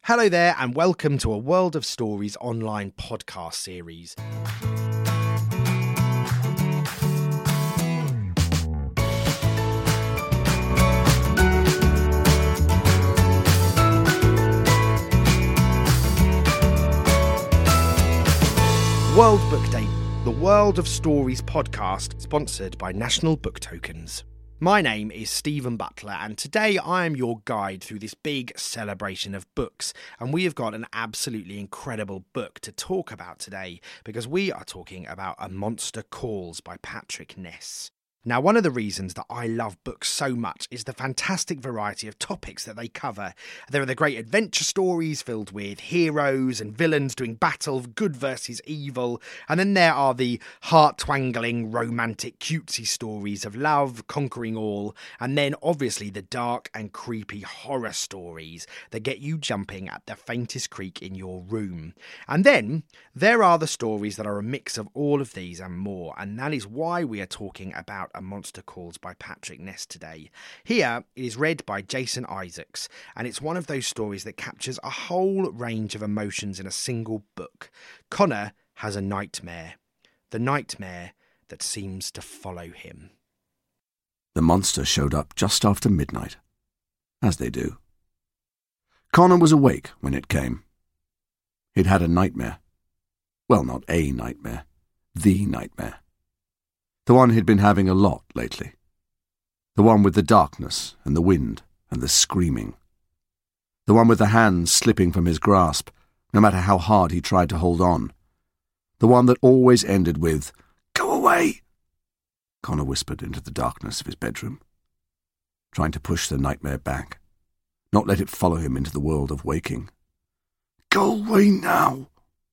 Hello there and welcome to a World of Stories online podcast series. World Book Day, the World of Stories podcast, sponsored by National Book Tokens. My name is Stephen Butler, and today I am your guide through this big celebration of books. And we have got an absolutely incredible book to talk about today, because we are talking about A Monster Calls by Patrick Ness. Now, one of the reasons that I love books so much is the fantastic variety of topics that they cover. There are the great adventure stories filled with heroes and villains doing battle, good versus evil. And then there are the heart-twangling, romantic, cutesy stories of love conquering all. And then, obviously, the dark and creepy horror stories that get you jumping at the faintest creak in your room. And then there are the stories that are a mix of all of these and more. And that is why we are talking about A Monster Calls by Patrick Ness today. Here, it is read by Jason Isaacs, and it's one of those stories that captures a whole range of emotions in a single book. Connor has a nightmare. The nightmare that seems to follow him. The monster showed up just after midnight, as they do. Connor was awake when it came. He'd had a nightmare. Well, not a nightmare. The nightmare. The one he'd been having a lot lately. The one with the darkness and the wind and the screaming. The one with the hands slipping from his grasp, no matter how hard he tried to hold on. The one that always ended with, "Go away!" Connor whispered into the darkness of his bedroom, trying to push the nightmare back, not let it follow him into the world of waking. "Go away now!"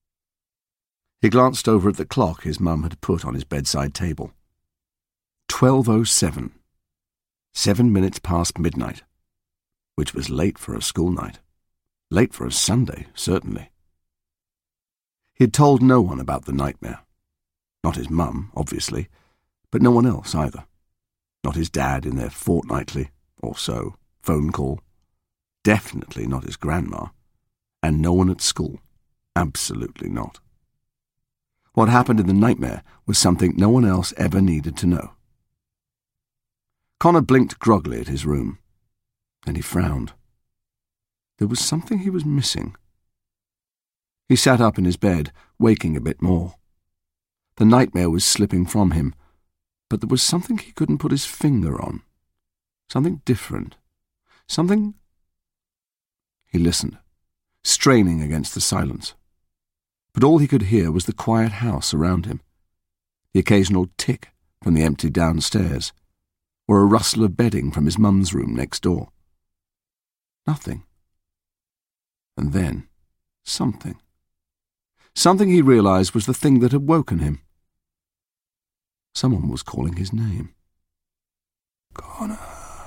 He glanced over at the clock his mum had put on his bedside table. 12:07. 7 minutes past midnight, which was late for a school night. Late for a Sunday, certainly. He'd told no one about the nightmare. Not his mum, obviously, but no one else either. Not his dad in their fortnightly, or so, phone call. Definitely not his grandma. And no one at school. Absolutely not. What happened in the nightmare was something no one else ever needed to know. Connor blinked groggily at his room. Then he frowned. There was something he was missing. He sat up in his bed, waking a bit more. The nightmare was slipping from him, but there was something he couldn't put his finger on. Something different. Something... He listened, straining against the silence. But all he could hear was the quiet house around him, the occasional tick from the empty downstairs, or a rustle of bedding from his mum's room next door. Nothing. And then, something. Something he realized was the thing that had woken him. Someone was calling his name. Connor.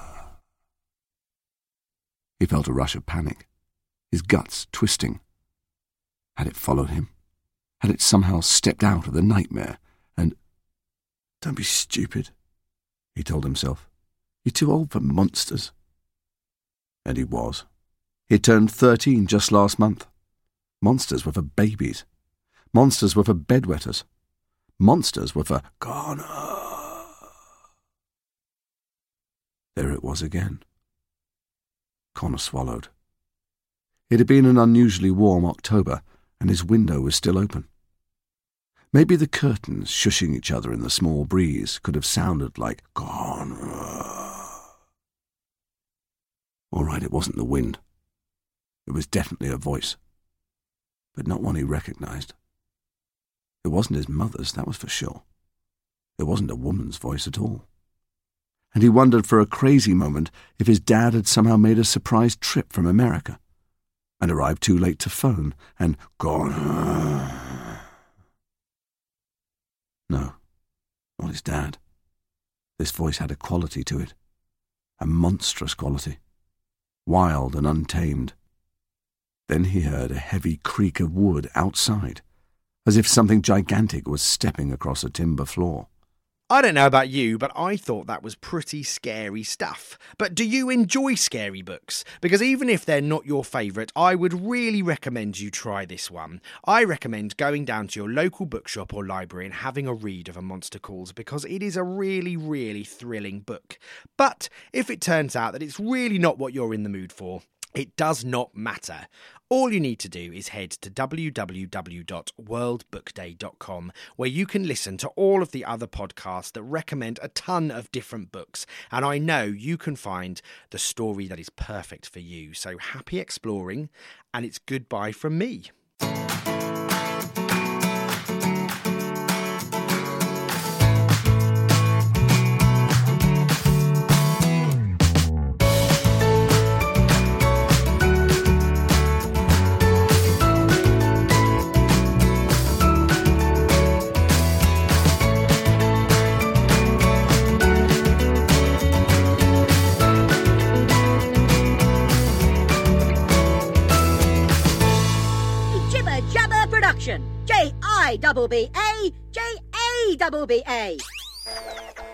He felt a rush of panic, his guts twisting. Had it followed him? Had it somehow stepped out of the nightmare and... "Don't be stupid," he told himself. "You're too old for monsters." And he was. He had turned 13 just last month. Monsters were for babies. Monsters were for bedwetters. Monsters were for Connor. There it was again. Connor swallowed. It had been an unusually warm October, and his window was still open. Maybe the curtains shushing each other in the small breeze could have sounded like Connor. All right, it wasn't the wind. It was definitely a voice, but not one he recognized. It wasn't his mother's, that was for sure. It wasn't a woman's voice at all. And he wondered for a crazy moment if his dad had somehow made a surprise trip from America and arrived too late to phone and Connor. No, not his dad. This voice had a quality to it, a monstrous quality, wild and untamed. Then he heard a heavy creak of wood outside, as if something gigantic was stepping across a timber floor. I don't know about you, but I thought that was pretty scary stuff. But do you enjoy scary books? Because even if they're not your favourite, I would really recommend you try this one. I recommend going down to your local bookshop or library and having a read of A Monster Calls, because it is a really, really thrilling book. But if it turns out that it's really not what you're in the mood for, it does not matter. All you need to do is head to www.worldbookday.com, where you can listen to all of the other podcasts that recommend a ton of different books. And I know you can find the story that is perfect for you. So happy exploring, and it's goodbye from me. J-I-B-B-A, J-A-B-B-A.